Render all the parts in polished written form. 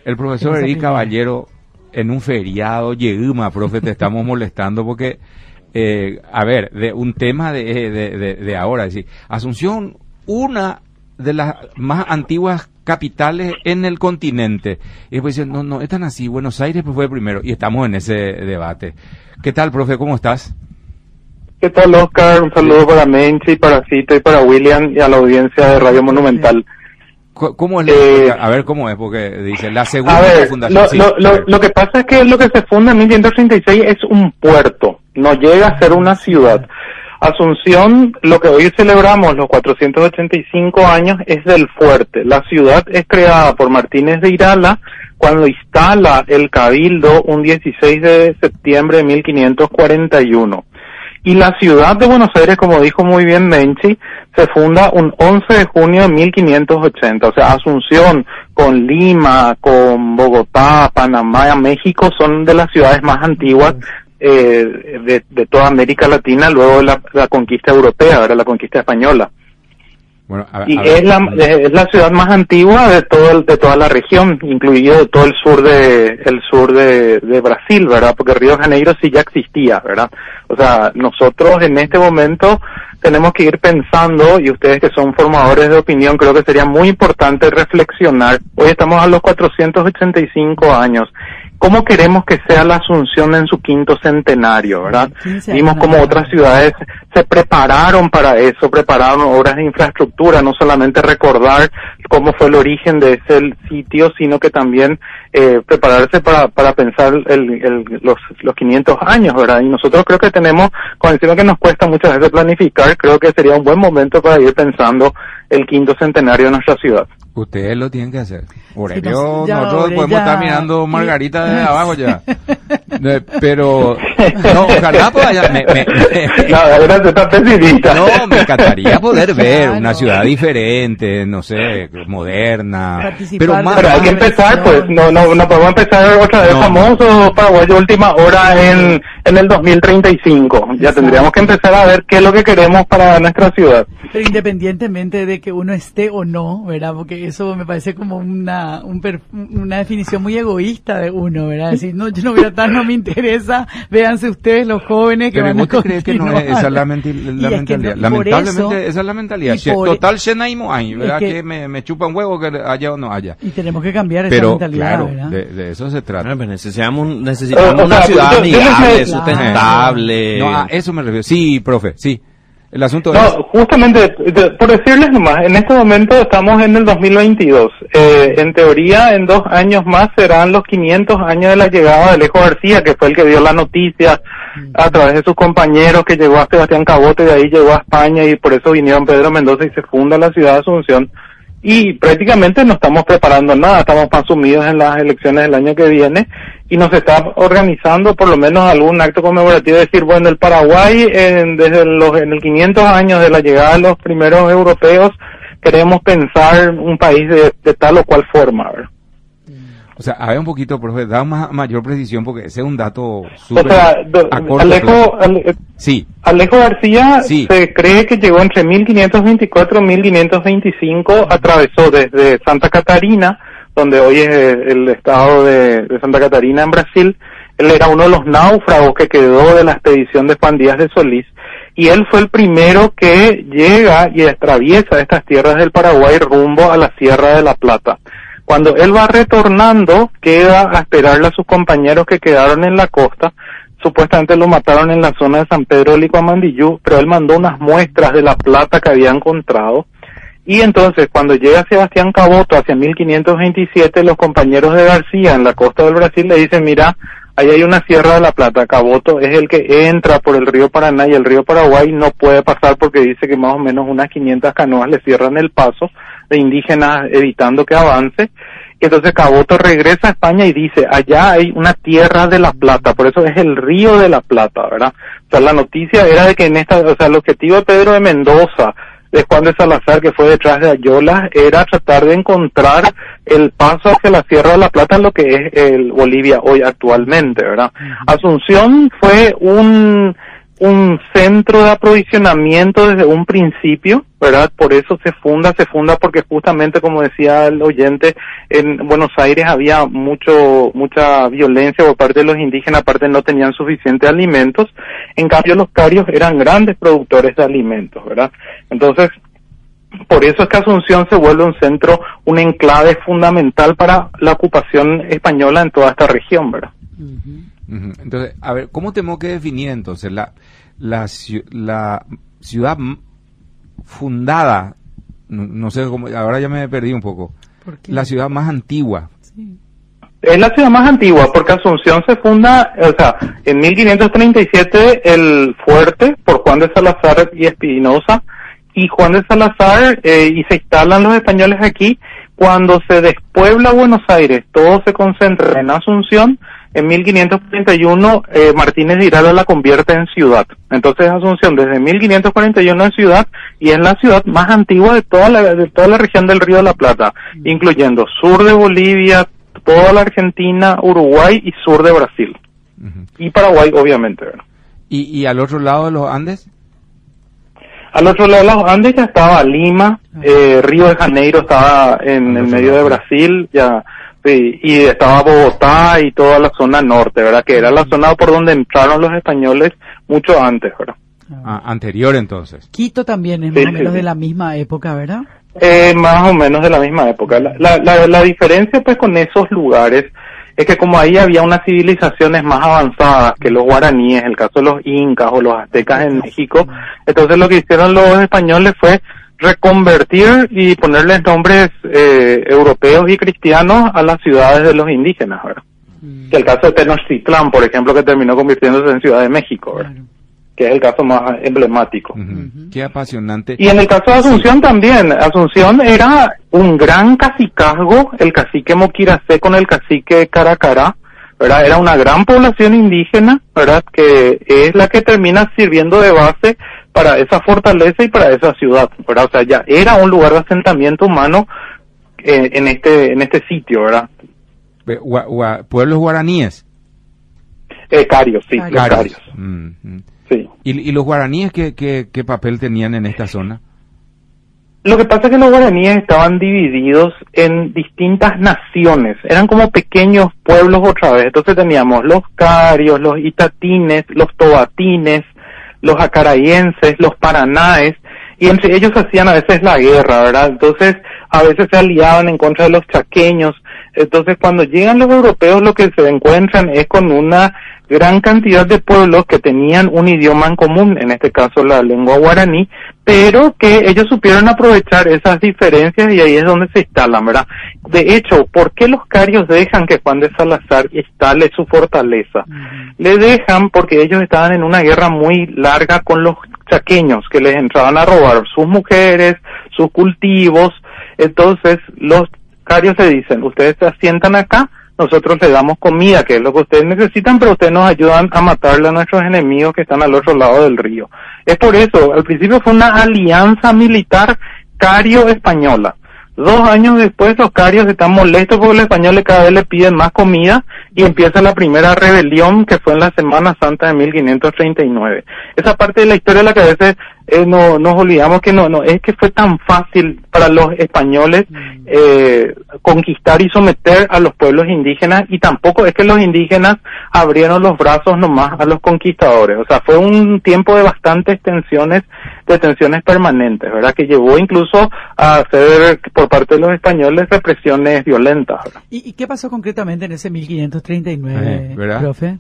El profesor Eric Caballero, en un feriado, Yeuma, profe, te estamos molestando porque, a ver, de un tema de ahora, es decir, Asunción, una de las más antiguas capitales en el continente. Y después dicen, no es tan así, Buenos Aires pues fue primero, y estamos en ese debate. ¿Qué tal, profe? ¿Cómo estás? ¿Qué tal, Oscar? Un saludo para Menchi, para Cito y para William y a la audiencia de Radio Monumental. ¿Cómo es? A ver, ¿cómo es? Porque dice, la segunda fundación. Lo que pasa es que lo que se funda en 1536 es un puerto, no llega a ser una ciudad. Asunción, lo que hoy celebramos, los 485 años, es del fuerte. La ciudad es creada por Martínez de Irala cuando instala el Cabildo un 16 de septiembre de 1541. Y la ciudad de Buenos Aires, como dijo muy bien Menchi, se funda un 11 de junio de 1580. O sea, Asunción con Lima, con Bogotá, Panamá, México son de las ciudades más antiguas de toda América Latina luego de la conquista europea, ahora la conquista española. Bueno, es la ciudad más antigua de toda la región, incluido de todo el sur de Brasil, ¿verdad? Porque Río de Janeiro sí ya existía, ¿verdad? O sea, nosotros en este momento tenemos que ir pensando, y ustedes que son formadores de opinión, creo que sería muy importante reflexionar. Hoy estamos a los 485 años. ¿Cómo queremos que sea la Asunción en su quinto centenario, verdad? Vimos como otras ciudades se prepararon para eso, prepararon obras de infraestructura, no solamente recordar cómo fue el origen de ese sitio, sino que también prepararse para pensar los 500 años, ¿verdad? Y nosotros creo que tenemos, con encima que nos cuesta muchas veces planificar, creo que sería un buen momento para ir pensando el quinto centenario de nuestra ciudad. Ustedes lo tienen que hacer. Nosotros podemos estar mirando Margarita desde abajo ya. Pero, no, ojalá pueda ya. No, me encantaría poder ver una ciudad diferente, no sé, moderna. Pero hay que empezar, pues, no podemos empezar otra vez famoso Paraguayo Última Hora en el 2035. Ya Exacto. Tendríamos que empezar a ver qué es lo que queremos para nuestra ciudad. Pero independientemente de que uno esté o no, ¿verdad? Porque eso me parece como una definición muy egoísta de uno, ¿verdad? Decir, no, yo no voy a estar, no me interesa, véanse ustedes los jóvenes que van a continuar. ¿Crees que no es esa la mentalidad? Lamentablemente esa es la mentalidad. Total, ¿verdad? Que me chupa un huevo que haya o no haya. Y tenemos que cambiar esa mentalidad, claro, ¿verdad? de eso se trata. Pero necesitamos una ciudad amigable, sustentable. No, a eso me refiero. Sí, profe, sí. El asunto justamente, por decirles nomás, en este momento estamos en el 2022. En teoría, en 2 años más serán los 500 años de la llegada de Alejo García, que fue el que dio la noticia a través de sus compañeros, que llegó a Sebastián Caboto y de ahí llegó a España y por eso vinieron Pedro Mendoza y se funda la ciudad de Asunción. Y prácticamente no estamos preparando nada, estamos más sumidos en las elecciones del año que viene y nos está organizando por lo menos algún acto conmemorativo, decir, bueno, el Paraguay en el 500 años de la llegada de los primeros europeos queremos pensar un país de tal o cual forma, ¿verdad? O sea, a ver un poquito, profe, da mayor precisión porque ese es un dato súper sí. Alejo García se cree que llegó entre 1524 y 1525, atravesó desde Santa Catarina, donde hoy es el estado de Santa Catarina en Brasil. Él era uno de los náufragos que quedó de la expedición de Juan Díaz de Solís, y él fue el primero que llega y atraviesa estas tierras del Paraguay rumbo a la Sierra de la Plata. Cuando él va retornando, queda a esperarle a sus compañeros que quedaron en la costa. Supuestamente lo mataron en la zona de San Pedro de Licuamandillú, pero él mandó unas muestras de la plata que había encontrado. Y entonces, cuando llega Sebastián Caboto hacia 1527, los compañeros de García en la costa del Brasil le dicen, mira, ahí hay una Sierra de la Plata. Caboto es el que entra por el río Paraná y el río Paraguay no puede pasar porque dice que más o menos unas 500 canoas le cierran el paso de indígenas evitando que avance. Y entonces Caboto regresa a España y dice, allá hay una Tierra de la Plata, por eso es el río de la Plata, ¿verdad? O sea, la noticia era de que el objetivo de Pedro de Mendoza, de Juan de Salazar, que fue detrás de Ayolas, era tratar de encontrar el paso hacia la Sierra de la Plata, en lo que es Bolivia hoy actualmente, ¿verdad? Asunción fue un un centro de aprovisionamiento desde un principio, ¿verdad? Por eso se funda porque justamente, como decía el oyente, en Buenos Aires había mucha violencia por parte de los indígenas, aparte no tenían suficientes alimentos. En cambio, los carios eran grandes productores de alimentos, ¿verdad? Entonces, por eso es que Asunción se vuelve un centro, un enclave fundamental para la ocupación española en toda esta región, ¿verdad? Entonces, a ver, ¿cómo tenemos que definir entonces la ciudad fundada? No sé cómo, ahora ya me perdí un poco. ¿Por qué? La ciudad más antigua. Sí. Es la ciudad más antigua porque Asunción se funda, en 1537 el fuerte por Juan de Salazar y Espinosa, y Juan de Salazar, y se instalan los españoles aquí. Cuando se despuebla Buenos Aires, todo se concentra en Asunción. En 1541 Martínez de Irala la convierte en ciudad. Entonces Asunción desde 1541 es ciudad y es la ciudad más antigua de toda la región del Río de la Plata, incluyendo sur de Bolivia, toda la Argentina, Uruguay y sur de Brasil. Y Paraguay, obviamente, ¿verdad? ¿Y al otro lado de los Andes? Al otro lado de los Andes ya estaba Lima, Río de Janeiro estaba en el medio de Brasil, ya, sí, y estaba Bogotá y toda la zona norte, ¿verdad? Que era la zona por donde entraron los españoles mucho antes, ¿verdad? Anterior entonces. Quito también es Sí, más o menos sí. de la misma época, ¿verdad? Más o menos de la misma época. La diferencia pues con esos lugares es que como ahí había unas civilizaciones más avanzadas que los guaraníes, el caso de los incas o los aztecas en México, entonces lo que hicieron los españoles fue reconvertir y ponerles nombres europeos y cristianos a las ciudades de los indígenas, ¿verdad? Que el caso de Tenochtitlán, por ejemplo, que terminó convirtiéndose en Ciudad de México, ¿verdad? Claro. Que es el caso más emblemático. Qué apasionante. Y en el caso de Asunción también, Asunción era un gran cacicazgo, el cacique Moquiracé con el cacique Caracará, ¿verdad? Era una gran población indígena, ¿verdad? Que es la que termina sirviendo de base para esa fortaleza y para esa ciudad, ¿verdad? O sea, ya era un lugar de asentamiento humano en este sitio, ¿verdad? Pueblos guaraníes. Carios, sí, Carios. los carios. Sí. ¿Y los guaraníes qué papel tenían en esta zona? Lo que pasa es que los guaraníes estaban divididos en distintas naciones, eran como pequeños pueblos otra vez. Entonces teníamos los carios, los itatines, los tobatines, los acarayenses, los paranaes, y entre ellos hacían a veces la guerra, ¿verdad? Entonces a veces se aliaban en contra de los chaqueños. Entonces cuando llegan los europeos lo que se encuentran es con una gran cantidad de pueblos que tenían un idioma en común, en este caso la lengua guaraní, pero que ellos supieron aprovechar esas diferencias y ahí es donde se instalan, ¿verdad? De hecho, ¿por qué los carios dejan que Juan de Salazar instale su fortaleza? Le dejan porque ellos estaban en una guerra muy larga con los chaqueños, que les entraban a robar sus mujeres, sus cultivos. Entonces los carios se dicen, ustedes se asientan acá, nosotros les damos comida, que es lo que ustedes necesitan, pero ustedes nos ayudan a matarle a nuestros enemigos que están al otro lado del río. Es por eso, al principio fue una alianza militar cario-española. 2 años después los carios están molestos porque los españoles cada vez le piden más comida y empieza la primera rebelión que fue en la Semana Santa de 1539. Esa parte de la historia de la que a veces nos olvidamos que no es que fue tan fácil para los españoles conquistar y someter a los pueblos indígenas, y tampoco es que los indígenas abrieron los brazos nomás a los conquistadores. O sea, fue un tiempo de bastantes tensiones permanentes, ¿verdad? Que llevó incluso a hacer por parte de los españoles represiones violentas, ¿verdad? ¿Y qué pasó concretamente en ese 1539, ¿verdad? profe?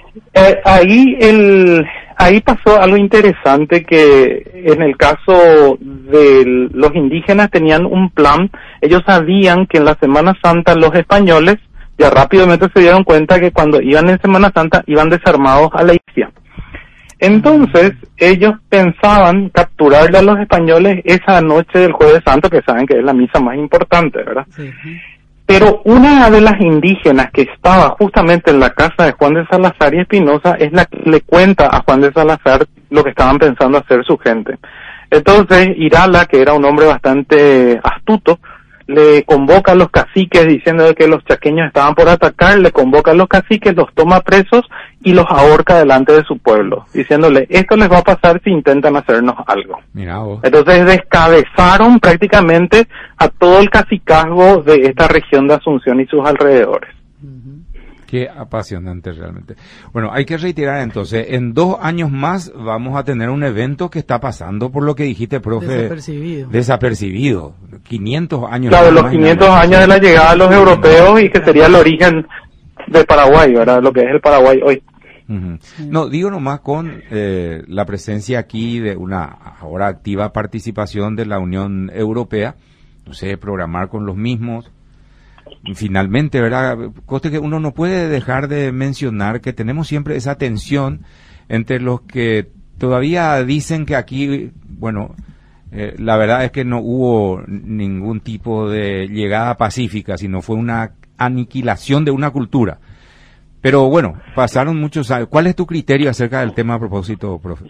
Ahí pasó algo interesante, que en el caso de los indígenas tenían un plan. Ellos sabían que en la Semana Santa los españoles ya rápidamente se dieron cuenta que cuando iban en Semana Santa iban desarmados a la iglesia. Entonces ellos pensaban capturarle a los españoles esa noche del Jueves Santo, que saben que es la misa más importante, ¿verdad? Sí. Pero una de las indígenas que estaba justamente en la casa de Juan de Salazar y Espinosa es la que le cuenta a Juan de Salazar lo que estaban pensando hacer su gente. Entonces Irala, que era un hombre bastante astuto, le convoca a los caciques diciendo de que los chaqueños estaban por atacar, le convoca a los caciques, los toma presos y los ahorca delante de su pueblo, diciéndole, esto les va a pasar si intentan hacernos algo. Mirá vos. Entonces descabezaron prácticamente a todo el cacicazgo de esta región de Asunción y sus alrededores. Qué apasionante realmente. Bueno, hay que reiterar entonces, en 2 años más vamos a tener un evento que está pasando por lo que dijiste, profe. Desapercibido. 500 años. Claro, los 500 años de la llegada de los europeos y que sería el origen de Paraguay, ¿verdad? Lo que es el Paraguay hoy. Uh-huh. No, digo nomás con la presencia aquí de una ahora activa participación de la Unión Europea, no sé, programar con los mismos. Finalmente, ¿verdad? Coste que uno no puede dejar de mencionar que tenemos siempre esa tensión entre los que todavía dicen que aquí, bueno, la verdad es que no hubo ningún tipo de llegada pacífica, sino fue una aniquilación de una cultura. Pero bueno, pasaron muchos años. ¿Cuál es tu criterio acerca del tema a propósito, profe?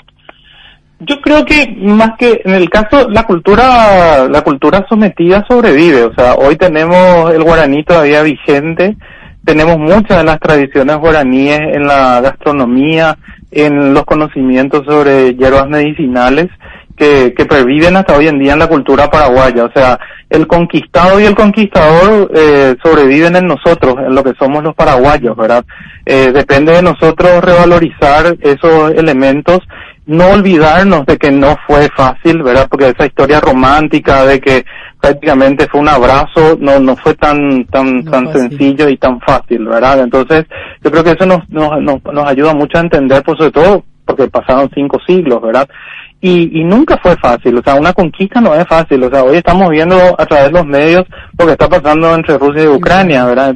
Yo creo que más que en el caso la cultura sometida sobrevive, o sea, hoy tenemos el guaraní todavía vigente, tenemos muchas de las tradiciones guaraníes en la gastronomía, en los conocimientos sobre hierbas medicinales que perviven hasta hoy en día en la cultura paraguaya, o sea, el conquistado y el conquistador sobreviven en nosotros, en lo que somos los paraguayos, ¿verdad? Depende de nosotros revalorizar esos elementos, no olvidarnos de que no fue fácil, ¿verdad? Porque esa historia romántica de que prácticamente fue un abrazo, no fue tan sencillo y tan fácil, ¿verdad? Entonces, yo creo que eso nos ayuda mucho a entender, por sobre todo, porque pasaron 5 siglos, ¿verdad? Y nunca fue fácil, o sea, una conquista no es fácil, o sea, hoy estamos viendo a través de los medios lo que está pasando entre Rusia y Ucrania, ¿verdad?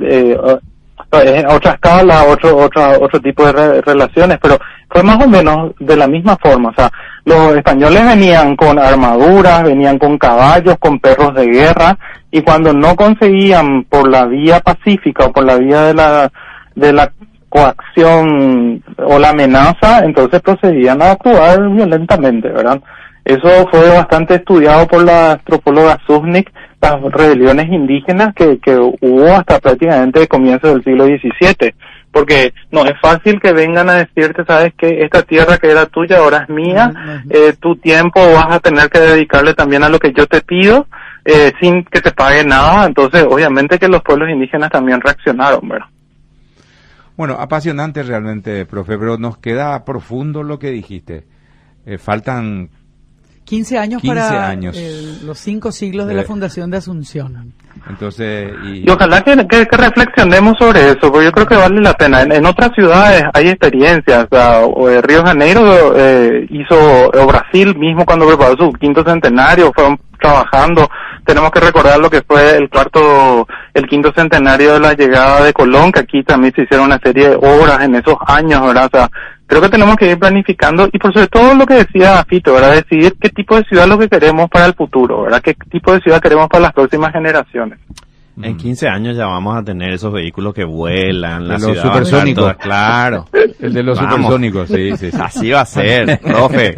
Es otra escala, otro tipo de relaciones, pero fue más o menos de la misma forma, o sea, los españoles venían con armaduras, venían con caballos, con perros de guerra, y cuando no conseguían por la vía pacífica o por la vía de la coacción o la amenaza, entonces procedían a actuar violentamente, ¿verdad? Eso fue bastante estudiado por la antropóloga Zuznik, las rebeliones indígenas que hubo hasta prácticamente comienzos del siglo XVII, porque no es fácil que vengan a decirte, sabes que esta tierra que era tuya ahora es mía, tu tiempo vas a tener que dedicarle también a lo que yo te pido, sin que te pague nada. Entonces obviamente que los pueblos indígenas también reaccionaron, ¿verdad? Bueno, apasionante realmente, profe, pero nos queda profundo lo que dijiste. Faltan 15 años para los 5 siglos de la fundación de Asunción. Entonces, y ojalá que reflexionemos sobre eso, porque yo creo que vale la pena. En otras ciudades hay experiencias, o sea, Río de Janeiro hizo, o Brasil mismo cuando preparó su 5º centenario, fueron trabajando. Tenemos que recordar lo que fue el 5º centenario de la llegada de Colón, que aquí también se hicieron una serie de obras en esos años, ¿verdad? O sea, creo que tenemos que ir planificando y por sobre todo lo que decía Fito, ¿verdad? Decidir qué tipo de ciudad es lo que queremos para el futuro, ¿verdad? Qué tipo de ciudad queremos para las próximas generaciones. En 15 años ya vamos a tener esos vehículos que vuelan, la los ciudad supersónicos, claro. El de los supersónicos, sí. Así va a ser, profe.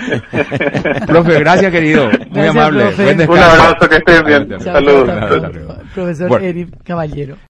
Profe, gracias, querido. Muy Gracias, amable. Profe. Buen descanso. Un abrazo, que estén bien. Saludos. Profesor Eric Caballero.